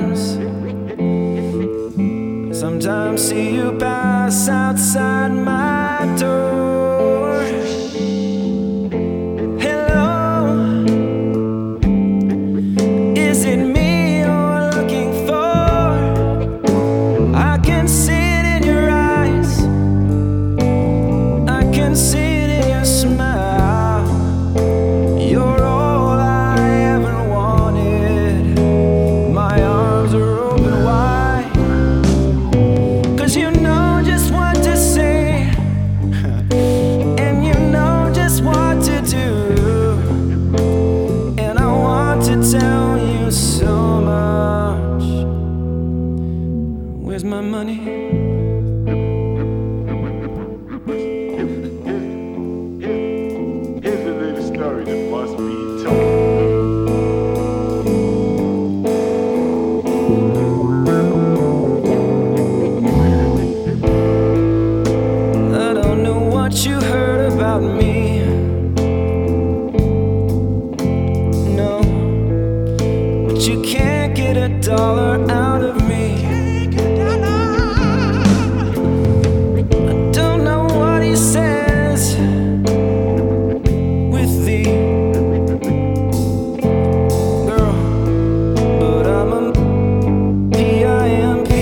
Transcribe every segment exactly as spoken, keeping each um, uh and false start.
arms. Sometimes see you pass outside my door. Hello, is it me you're looking for? I can see it in your eyes, I can see it in your smile. You're all I ever wanted. My arms are open wide, 'cause you know just what to say, and you know just what to do. And I want to tell you so much. Where's my money? Here's a little story that must be told. I don't know what you heard about me. No, but you can't get a dollar out of me. I don't know what he says with the girl, but I'm a P I M P.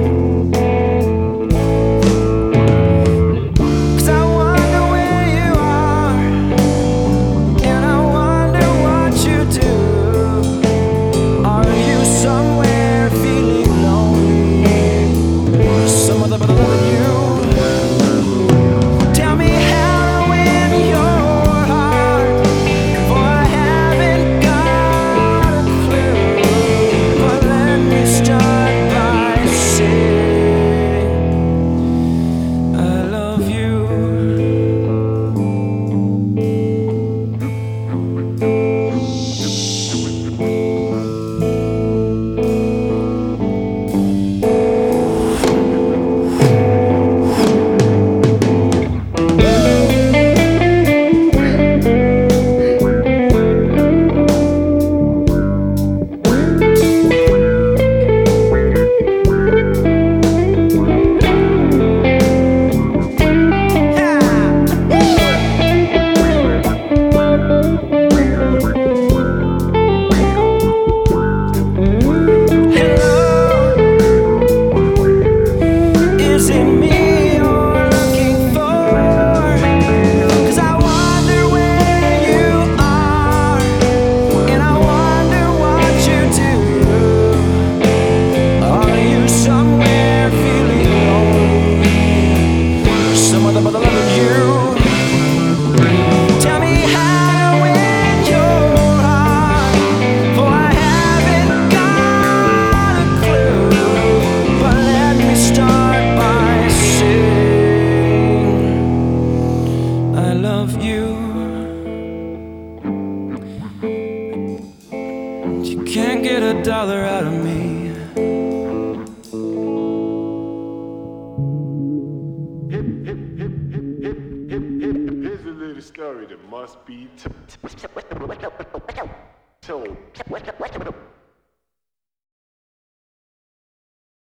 'Cause I wonder where you are, and I wonder what you do. Are you somewhere feeling lonely? Some other but loving you. Tell me how to win your heart, for I haven't got a clue. But let me start by saying I love you. Is it me you're looking for? 'Cause I wonder where you are, and I wonder what you do. Are you somewhere feeling lonely? Some other but I love you. Tell me how to win your heart, for I haven't got a clue. But let me start by saying I love you. You can't get a dollar out of me. Here's a little story that must be told.